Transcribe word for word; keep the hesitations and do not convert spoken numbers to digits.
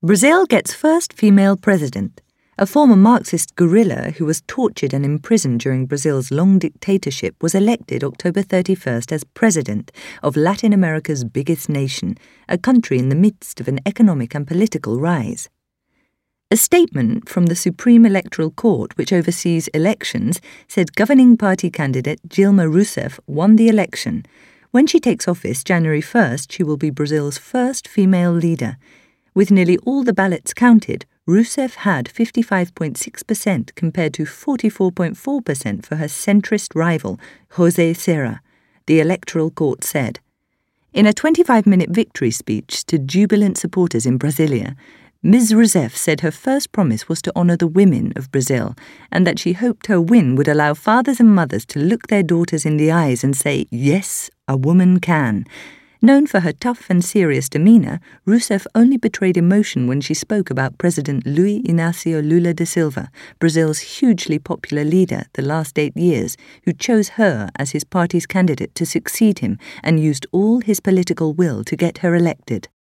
Brazil gets first female president. A former Marxist guerrilla who was tortured and imprisoned during Brazil's long dictatorship was elected October thirty-first as president of Latin America's biggest nation, a country in the midst of an economic and political rise. A statement from the Supreme Electoral Court, which oversees elections, said governing party candidate Dilma Rousseff won the election. When she takes office January first, she will be Brazil's first female leader. With nearly all the ballots counted, Rousseff had fifty-five point six percent compared to forty-four point four percent for her centrist rival, José Serra, the Electoral Court said. In a twenty-five minute victory speech to jubilant supporters in Brasilia, Miz Rousseff said her first promise was to honour the women of Brazil and that she hoped her win would allow fathers and mothers to look their daughters in the eyes and say, "Yes, a woman can." Known for her tough and serious demeanour, Rousseff only betrayed emotion when she spoke about President Luiz Inácio Lula da Silva, Brazil's hugely popular leader the last eight years, who chose her as his party's candidate to succeed him and used all his political will to get her elected.